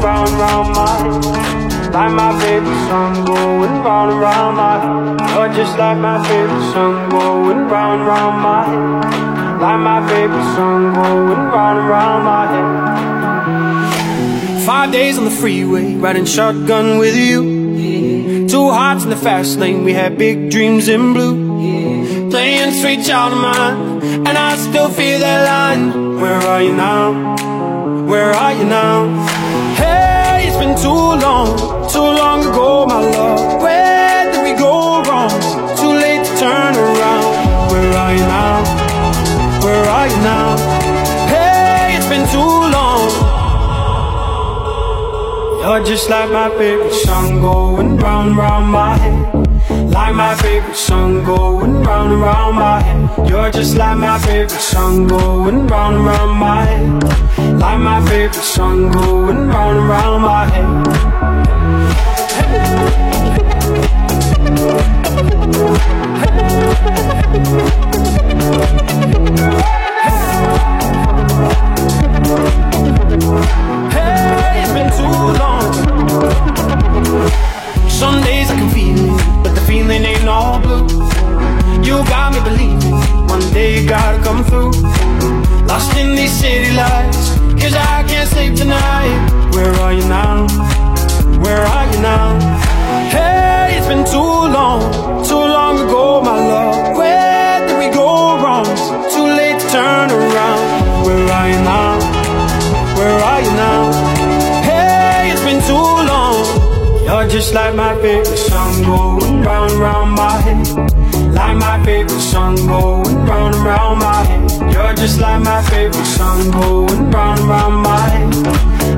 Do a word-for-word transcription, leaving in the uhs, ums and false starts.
round and round my head. Like my favorite song going round and round my head. You're just like my favorite song going round and round my head. Like my favorite song going round and round my head. Five days on the freeway, riding shotgun with you. Two hearts in the fast lane, we had big dreams in blue. Playing sweet child of mine, and I still feel that line. Where are you now? Where are you now? Hey, it's been too long, too long ago, my love. Where did we go wrong? Too late to turn around. Where are you now? Where are you now? Hey, it's been too long. You're just like my favorite song going round, round my head. Like my favorite song going round and round my head. You're just like my favorite song going round and round my head. Like my favorite song going round and round my head. Hey, it's been too long. Some days I can feel it, but the feeling ain't all blue. You got me believing one day you gotta come through. Lost in these city lights, cause I can't sleep tonight. Where are you now? Where are you now? Hey, it's been too long, too long ago, my love. Where did we go wrong? Too late to turn around. Where are you now? Where are you now? Hey, it's been too long. You're just like my favorite song going round and round my head. Like my favorite song going round and round my head. You're just like my favorite song going round and round my head.